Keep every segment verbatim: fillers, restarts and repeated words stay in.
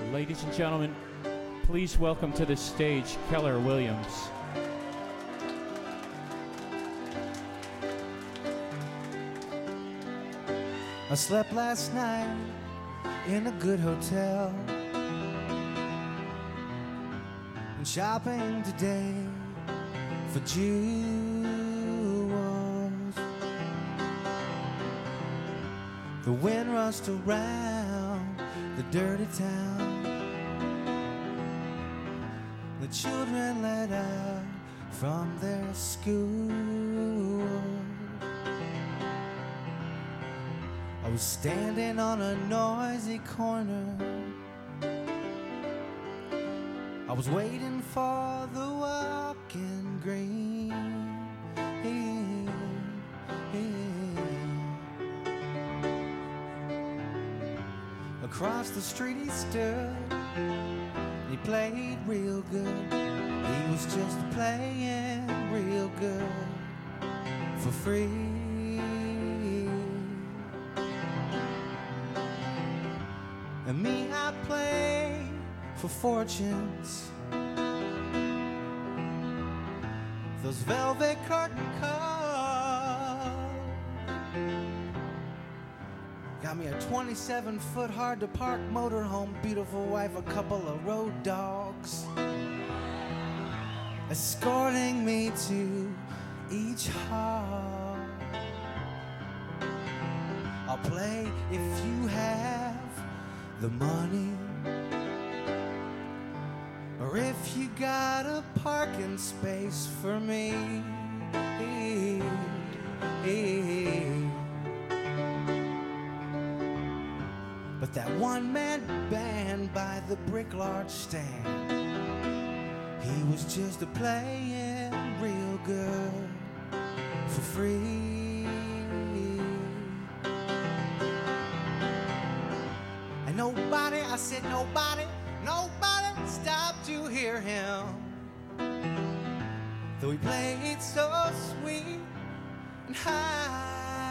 Ladies and gentlemen, please welcome to the stage Keller Williams. I slept last night in a good hotel, and shopping today for jewels. The wind rushed around the dirty town. The children let out from their school. I was standing on a noisy corner. I was waiting for the walking green. Across the street he stood, and he played real good. He was just playing real good for free. And me, I play for fortunes, those velvet curtain calls. Got me a twenty-seven foot hard to park motorhome, beautiful wife, a couple of road dogs, escorting me to each hall. I'll play if you have the money, or if you got a parking space for me. But that one-man band by the Brickyard stand, he was just a playing real good for free. And nobody, I said nobody, nobody stopped to hear him, though he played so sweet and high.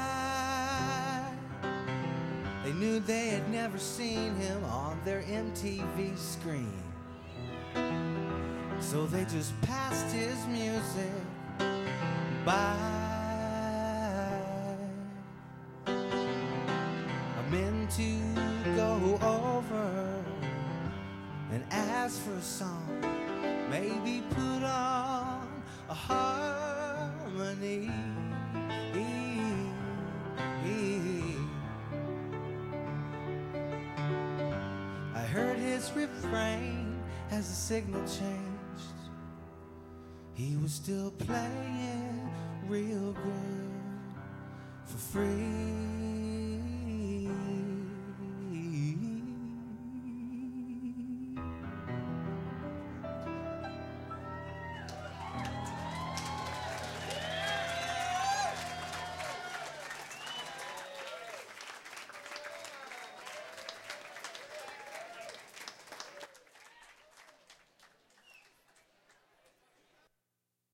They knew they had never seen him on their M T V screen, so they just passed his music by. I'm in to go over and ask for a song, maybe put on a harmony. I heard his refrain as the signal changed. He was still playing real good for free.